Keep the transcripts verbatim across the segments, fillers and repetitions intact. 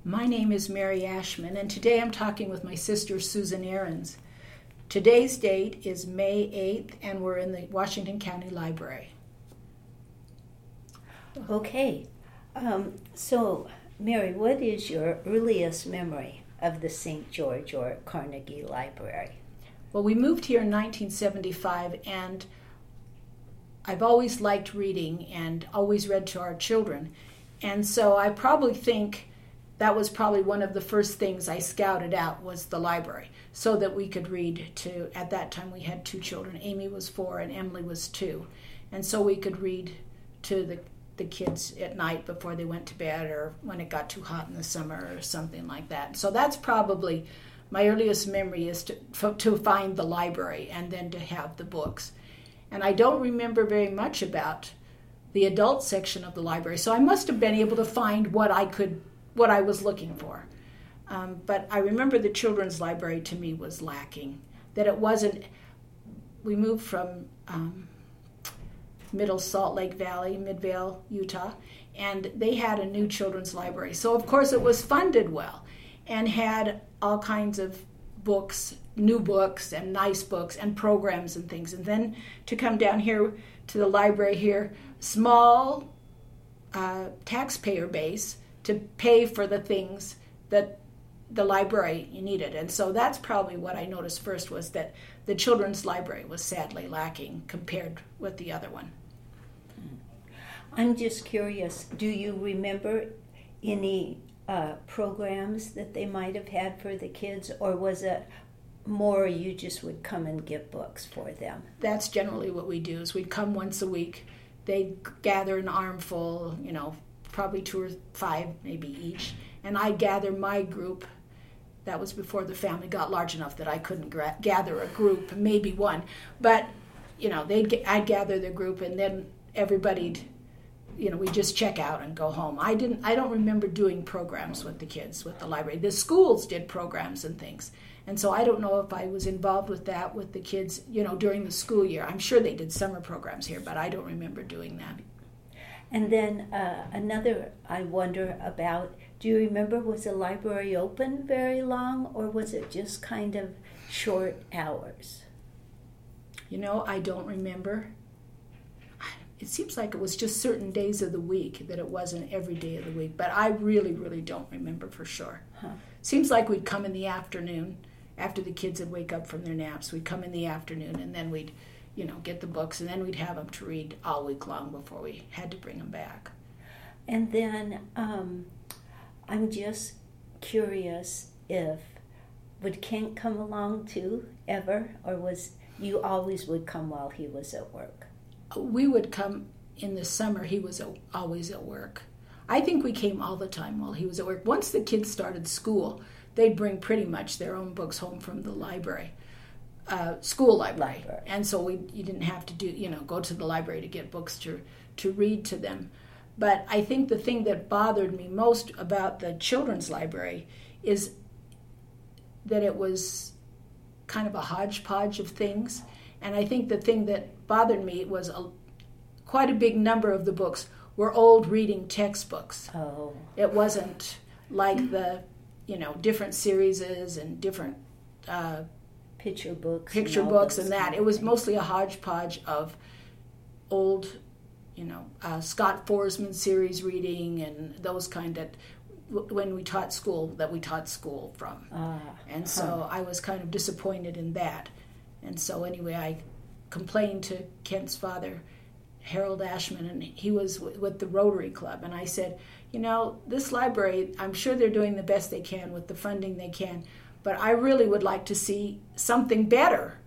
My name is Mary Ashman, and today I'm talking with my sister Susan Ahrens. Today's date is May eighth, and we're in the Washington County Library. Okay, um, so Mary, what is your earliest memory of the Saint George or Carnegie Library? Well, we moved here in nineteen seventy-five, and I've always liked reading and always read to our children. And so I probably think that was probably one of the first things I scouted out was the library, so that we could read to, at that time we had two children. Amy was four and Emily was two. And so we could read to the, the kids at night before they went to bed, or when it got too hot in the summer or something like that. So that's probably my earliest memory, is to, to find the library and then to have the books. And I don't remember very much about the adult section of the library, so I must have been able to find what I could what I was looking for. Um, but I remember the children's library to me was lacking, that it wasn't, we moved from um, Middle Salt Lake Valley, Midvale, Utah, and they had a new children's library. So of course it was funded well and had all kinds of books, new books and nice books and programs and things. And then to come down here to the library here, small uh, taxpayer base, to pay for the things that the library needed. And so that's probably what I noticed first, was that the children's library was sadly lacking compared with the other one. I'm just curious, do you remember any uh, programs that they might have had for the kids, or was it more you just would come and get books for them? That's generally what we do, is we'd come once a week. They'd gather an armful, you know, probably two or five maybe each, and I'd gather my group. That was before the family got large enough that I couldn't gra- gather a group, maybe one, but you know, they'd I'd gather the group, and then everybody'd, you know, we just check out and go home. I didn't I don't remember doing programs with the kids with the library. The schools did programs and things, and so I don't know if I was involved with that with the kids, you know, during the school year. I'm sure they did summer programs here, but I don't remember doing that. And then uh, another I wonder about, do you remember, was the library open very long, or was it just kind of short hours? You know, I don't remember. It seems like it was just certain days of the week, that it wasn't every day of the week, but I really, really don't remember for sure. Huh. Seems like we'd come in the afternoon, after the kids would wake up from their naps. We'd come in the afternoon, and then we'd you know, get the books, and then we'd have them to read all week long before we had to bring them back. And then um, I'm just curious if, would Kent come along too, ever? Or was, you always would come while he was at work? We would come in the summer. He was always at work. I think we came all the time while he was at work. Once the kids started school, they'd bring pretty much their own books home from the library. Uh, school library. library, and so we you didn't have to do you know go to the library to get books to to read to them. But I think the thing that bothered me most about the children's library is that it was kind of a hodgepodge of things, and I think the thing that bothered me was a, quite a big number of the books were old reading textbooks. Oh, it wasn't like the you know different series and different. Uh, picture books picture and books and that. Things. It was mostly a hodgepodge of old, you know, uh, Scott Forsman series reading and those kind of, when we taught school, that we taught school from. Ah, and so huh. I was kind of disappointed in that. And so anyway, I complained to Kent's father, Harold Ashman, and he was w- with the Rotary Club, and I said, you know, this library, I'm sure they're doing the best they can with the funding they can, but I really would like to see something better.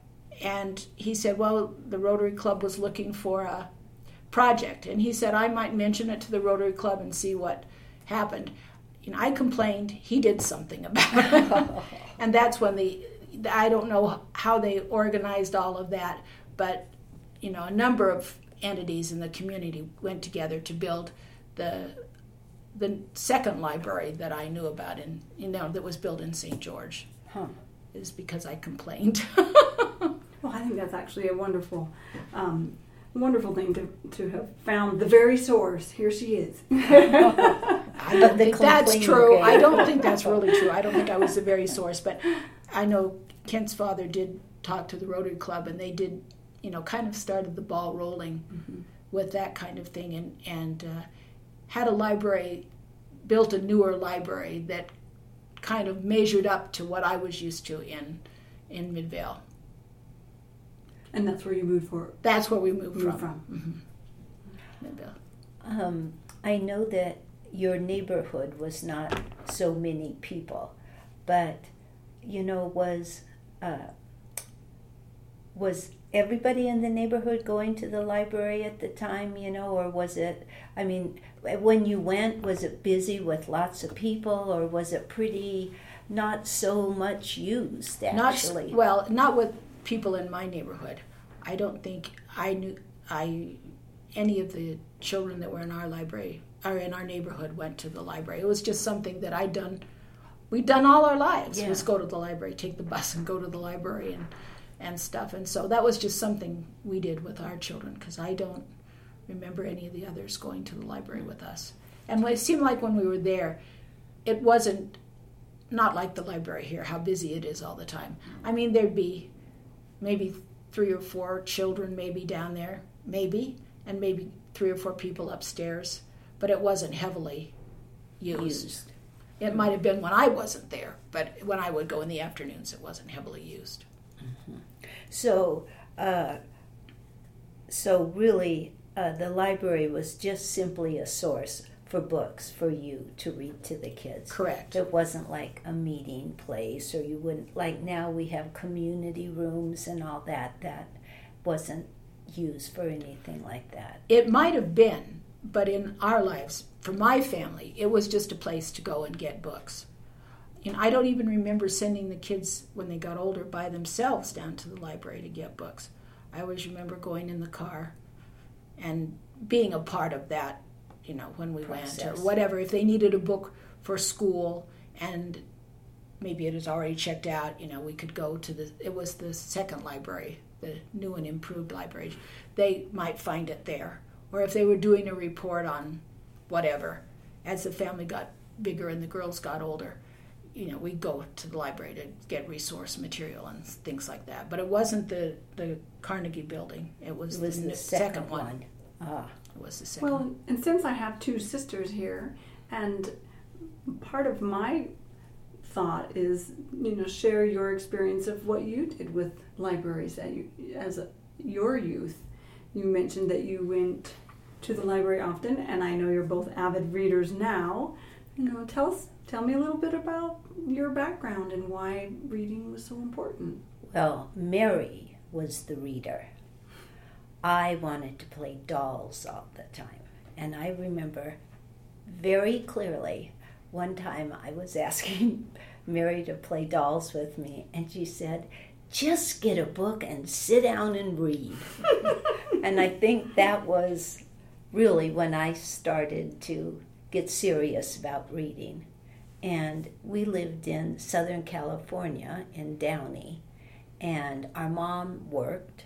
And he said, well, the Rotary Club was looking for a project. And he said, I might mention it to the Rotary Club and see what happened. And I complained. He did something about it. And that's when the, I don't know how they organized all of that, but, you know, a number of entities in the community went together to build the the second library that I knew about, in you know that was built in Saint George. Huh. Is because I complained. Well, I think that's actually a wonderful, um, wonderful thing to to have found the very source. Here she is. I I don't the think that's complaining true. grade. I don't think that's really true. I don't think I was the very source, but I know Kent's father did talk to the Rotary Club, and they did, you know, kind of started the ball rolling mm-hmm. with that kind of thing, and and uh, had a library, built a newer library that kind of measured up to what I was used to in in Midvale. And that's where you moved for? That's where we moved, moved from. from. Mm-hmm. Midvale. Um, I know that your neighborhood was not so many people, but, you know, was uh, was everybody in the neighborhood going to the library at the time, you know, or was it, I mean, when you went, was it busy with lots of people, or was it pretty not so much used, actually? Not, well, not with people in my neighborhood. I don't think I knew I any of the children that were in our library or in our neighborhood went to the library. It was just something that I'd done. We'd done all our lives. Yeah. Was go to the library, take the bus, and go to the library and and stuff. And so that was just something we did with our children, because I don't remember any of the others going to the library with us. And it seemed like when we were there, it wasn't not like the library here, how busy it is all the time. I mean, there'd be maybe three or four children maybe down there, maybe, and maybe three or four people upstairs, but it wasn't heavily used. used. It might have been when I wasn't there, but when I would go in the afternoons, it wasn't heavily used. Mm-hmm. So, uh, so really, uh, the library was just simply a source for books for you to read to the kids. Correct. It wasn't like a meeting place, or you wouldn't, like now we have community rooms and all that, that wasn't used for anything like that. It might have been, but in our lives, for my family, it was just a place to go and get books. You know, I don't even remember sending the kids when they got older by themselves down to the library to get books. I always remember going in the car and being a part of that, you know, when we process. went or whatever. If they needed a book for school and maybe it was already checked out, you know, we could go to the, it was the second library, the new and improved library. They might find it there. Or if they were doing a report on whatever, as the family got bigger and the girls got older, you know, we'd go to the library to get resource material and things like that. But it wasn't the, the Carnegie building. It was, it was the, the second, second one. one. Ah. It was the second well, one. And since I have two sisters here, and part of my thought is, you know, share your experience of what you did with libraries at you, as a, your youth. You mentioned that you went to the library often, and I know you're both avid readers now. You know, tell us, tell me a little bit about your background and why reading was so important. Well, Mary was the reader. I wanted to play dolls all the time, and I remember very clearly one time I was asking Mary to play dolls with me, and she said, "Just get a book and sit down and read." And I think that was really when I started to get serious about reading. And we lived in Southern California in Downey, and our mom worked.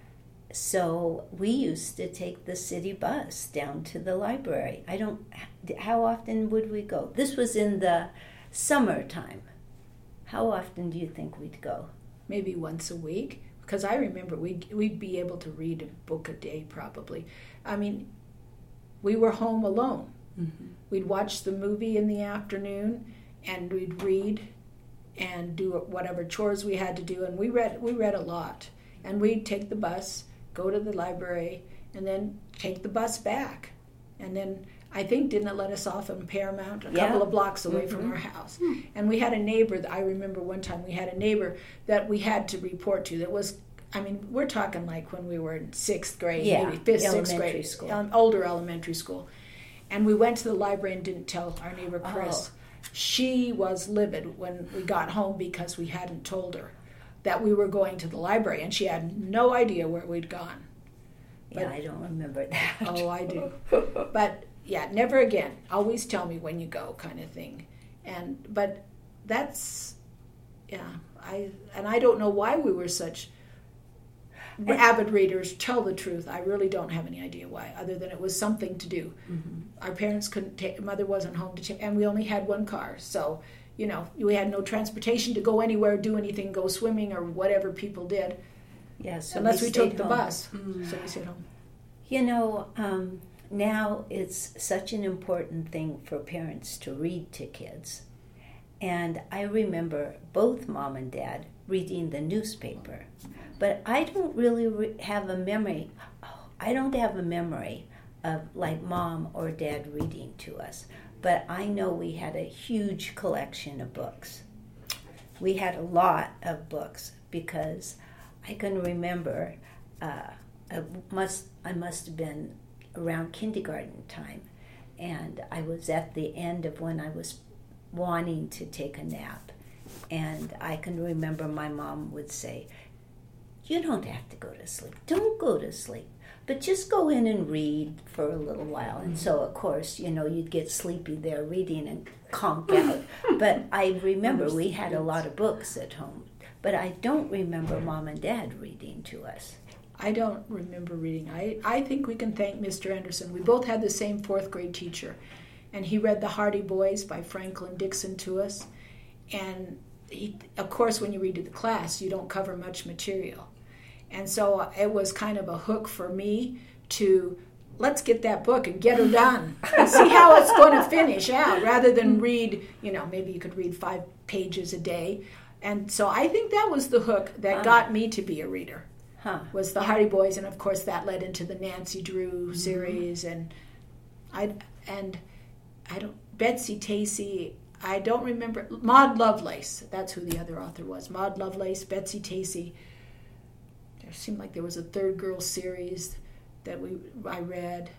So we used to take the city bus down to the library. I don't, how often would we go? This was in the summertime. How often do you think we'd go? Maybe once a week, because I remember we'd, we'd be able to read a book a day probably. I mean, we were home alone. Mm-hmm. We'd watch the movie in the afternoon, and we'd read and do whatever chores we had to do, and we read we read a lot. And we'd take the bus, go to the library, and then take the bus back. And then I think didn't it let us off in Paramount, a yeah. couple of blocks away mm-hmm. from our house. Mm-hmm. And we had a neighbor, that I remember one time we had a neighbor that we had to report to that was, I mean, we're talking like when we were in sixth grade, yeah. maybe fifth, elementary sixth grade, school. Um, older elementary school. And we went to the library and didn't tell our neighbor Chris. Oh. She was livid when we got home because we hadn't told her that we were going to the library, and she had no idea where we'd gone. But, yeah, I don't remember that. Oh, I do. But yeah, never again. Always tell me when you go, kind of thing. And but that's yeah. I and I don't know why we were such. avid readers. Tell the truth, I really don't have any idea why, other than it was something to do. Mm-hmm. Our parents couldn't take, mother wasn't home to take, and we only had one car, so you know we had no transportation to go anywhere, do anything, go swimming or whatever people did. Yeah, so unless we, we, took stayed the home. bus, Mm. so we stayed home. You know, um, now it's such an important thing for parents to read to kids. And I remember both mom and dad reading the newspaper. But I don't really re- have a memory. Oh, I don't have a memory of like mom or dad reading to us. But I know we had a huge collection of books. We had a lot of books because I can remember uh, I must I must have been around kindergarten time, and I was at the end of when I was wanting to take a nap, and I can remember my mom would say, "You don't have to go to sleep. Don't go to sleep, but just go in and read for a little while." And so, of course, you know, you'd get sleepy there reading and conk out. But I remember we had a lot of books at home, but I don't remember mom and dad reading to us. I don't remember reading. I, I think we can thank Mister Anderson. We both had the same fourth grade teacher, and he read The Hardy Boys by Franklin Dixon to us. And he, of course, when you read to the class, you don't cover much material. And so it was kind of a hook for me to, let's get that book and get her done and see how it's going to finish out, rather than read, you know, maybe you could read five pages a day. And so I think that was the hook that got me to be a reader. Huh. Was the Hardy Boys, and of course that led into the Nancy Drew series, and I and I don't Betsy Tacy. I don't remember Maud Lovelace. That's who the other author was. Maud Lovelace, Betsy Tacy. There seemed like there was a third girl series that we I read,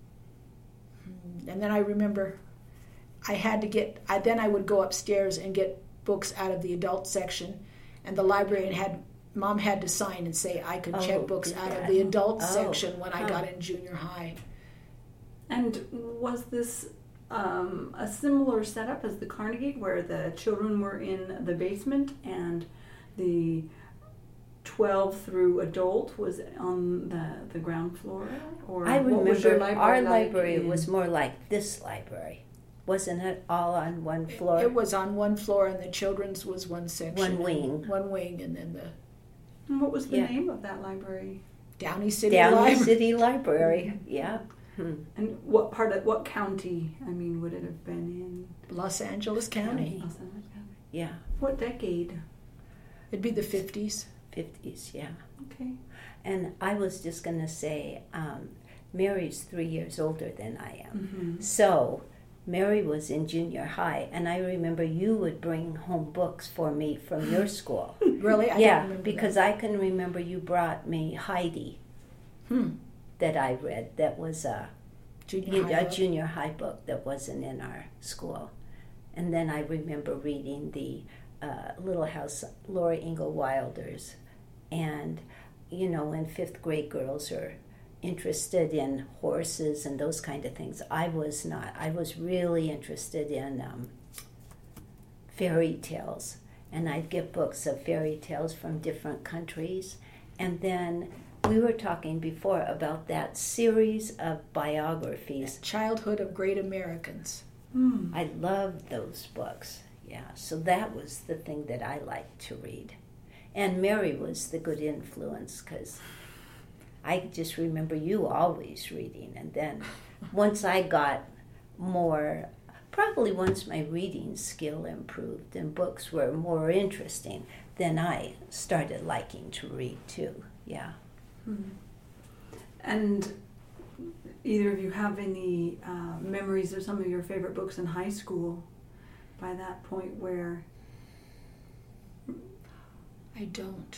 and then I remember I had to get. I then I would go upstairs and get books out of the adult section, and the librarian had. Mom had to sign and say I could Oh, check books did out that? of the adult Oh, section when I huh. got in junior high. And was this um, a similar setup as the Carnegie, where the children were in the basement and the twelve through adult was on the, the ground floor? Or I what was your remember library our like library in- was more like this library. Wasn't it all on one floor? It was on one floor, and the children's was one section. One wing. One wing, and then the And what was the Yeah. name of that library? Downey City Downey Library. City Library, yeah. Hmm. And what part of what county? I mean, would it have been in Los Angeles County. Los Angeles County? Yeah, What decade? It'd be the fifties. fifties, yeah. Okay. And I was just going to say, um, Mary's three years older than I am. Mm-hmm. So Mary was in junior high, and I remember you would bring home books for me from your school. Really? I yeah, don't remember because that. I can remember you brought me Heidi Hmm. that I read. That was a, Junior high a book. junior high book that wasn't in our school. And then I remember reading the uh, Little House, Laura Ingalls Wilder's. And, you know, when fifth grade girls are interested in horses and those kind of things, I was not. I was really interested in um, fairy tales. And I'd get books of fairy tales from different countries. And then we were talking before about that series of biographies. Childhood of Great Americans. Mm. I loved those books. Yeah, so that was the thing that I liked to read. And Mary was the good influence because I just remember you always reading. And then once I got more, probably once my reading skill improved and books were more interesting, then I started liking to read too. Yeah. Mm. And either of you have any uh, memories of some of your favorite books in high school by that point where... I don't.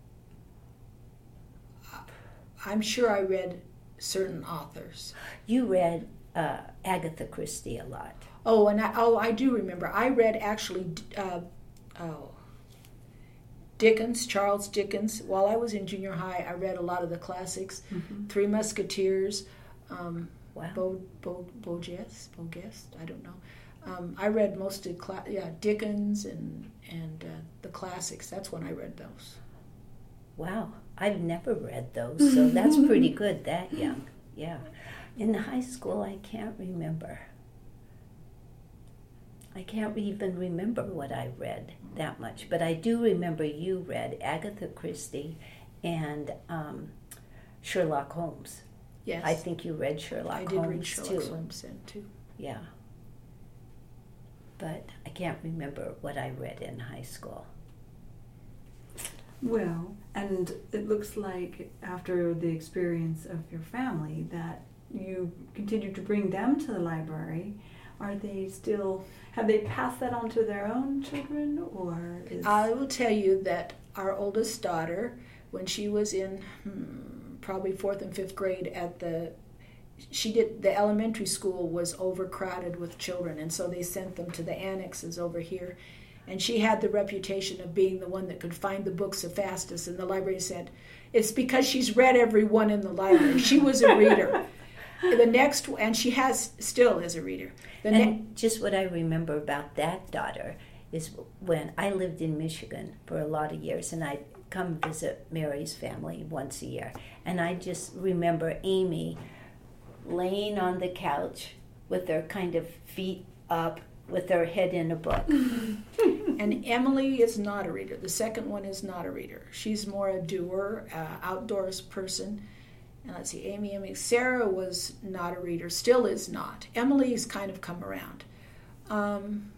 I'm sure I read certain authors. You read uh, Agatha Christie a lot. Oh, and I, oh, I do remember. I read actually, uh, oh, Dickens, Charles Dickens. While I was in junior high, I read a lot of the classics. Mm-hmm. Three Musketeers, um, Wow. Bo, Bo, Boges, Boges, I don't know. Um, I read most of cla- yeah Dickens and and uh, the classics. That's when I read those. Wow. I've never read those, so that's pretty good that young. Yeah. In high school, I can't remember. I can't even remember what I read that much, but I do remember you read Agatha Christie and um, Sherlock Holmes. Yes. I think you read Sherlock I Holmes did read Sherlock too. Holmes then too. Yeah. But I can't remember what I read in high school. Well, and it looks like after the experience of your family that you continue to bring them to the library. Are they still, have they passed that on to their own children, or is... I will tell you that our oldest daughter, when she was in hmm, probably fourth and fifth grade at the, she did, the elementary school was overcrowded with children, and so they sent them to the annexes over here. And she had the reputation of being the one that could find the books the fastest, and the library said, it's because she's read every one in the library. She was a reader. The next, and she has, still is a reader. The and ne- just what I remember about that daughter is when I lived in Michigan for a lot of years, and I'd come visit Mary's family once a year. And I just remember Amy laying on the couch with her kind of feet up, with her head in a book. And Emily is not a reader. The second one is not a reader. She's more a doer, uh, outdoors person. And let's see, Amy, Amy. Sarah was not a reader, still is not. Emily's kind of come around. Um,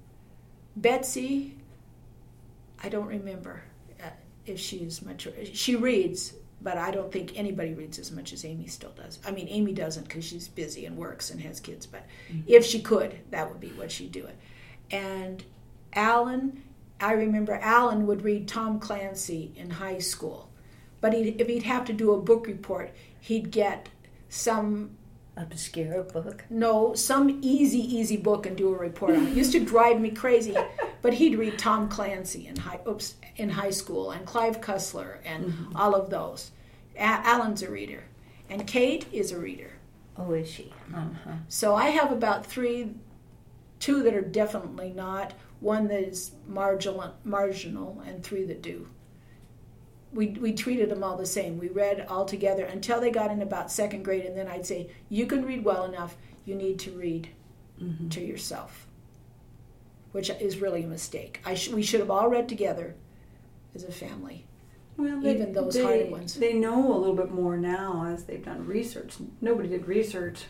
Betsy, I don't remember uh, if she's much. She reads, but I don't think anybody reads as much as Amy still does. I mean, Amy doesn't because she's busy and works and has kids, but mm-hmm. if she could, that would be what she'd do it. And Alan, I remember Alan would read Tom Clancy in high school. But he'd, if he'd have to do a book report, he'd get some... obscure book? No, some easy, easy book and do a report on it. It used to drive me crazy. But he'd read Tom Clancy in high, oops, in high school, and Clive Cussler, and mm-hmm. all of those. A- Alan's a reader. And Kate is a reader. Oh, is she? Uh-huh. So I have about three, two that are definitely not, one that is marginal, marginal and three that do. We we treated them all the same. We read all together until they got in about second grade, and then I'd say, you can read well enough, you need to read mm-hmm. to yourself, which is really a mistake. I sh- we should have all read together as a family, well, they, even those they, harder ones. They know a little bit more now as they've done research. Nobody did research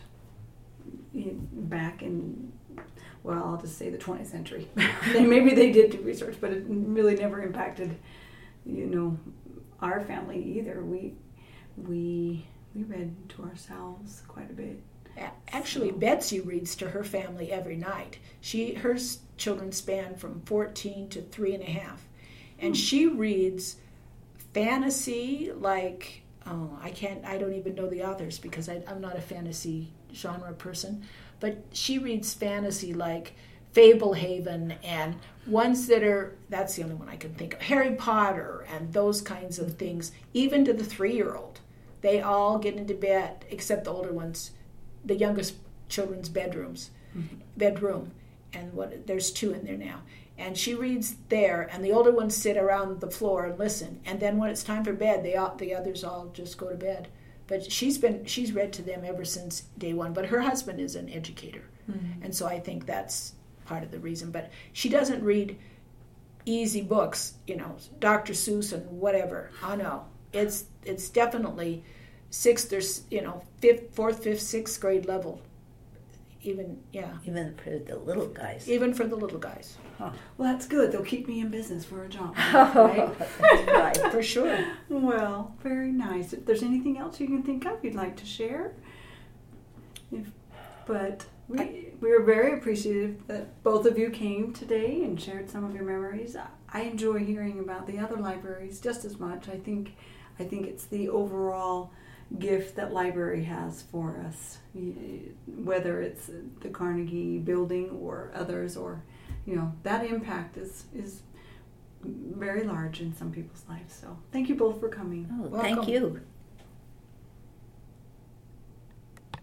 back in, well, I'll just say the twentieth century. Maybe they did do research, but it really never impacted, you know, our family either. We we we read to ourselves quite a bit. Actually, so. Betsy reads to her family every night. She her children span from fourteen to three and a half, and hmm. she reads fantasy like oh I can't I don't even know the authors because I, I'm not a fantasy genre person, but she reads fantasy like Fablehaven and ones that are, that's the only one I can think of, Harry Potter and those kinds of things, even to the three-year-old. They all get into bed, except the older ones, the youngest children's bedrooms, mm-hmm. bedroom, and what there's two in there now. And she reads there, and the older ones sit around the floor and listen. And then when it's time for bed, they all, the others all just go to bed. But she's been she's read to them ever since day one. But her husband is an educator, mm-hmm. and so I think that's part of the reason. But she doesn't read easy books, you know, Doctor Seuss and whatever. Oh no, it's it's definitely sixth or you know fifth, fourth, fifth, sixth grade level. Even yeah. Even for the little guys. Even for the little guys. Huh. Well, that's good. They'll keep me in business for a job. Right? That's right, for sure. Well, very nice. If there's anything else you can think of you'd like to share, if, but we I, we are very appreciative that both of you came today and shared some of your memories. I, I enjoy hearing about the other libraries just as much. I think I think it's the overall gift that library has for us, whether it's the Carnegie building or others, or you know, that impact is is very large in some people's lives. So thank you both for coming. Oh, Welcome. Thank you.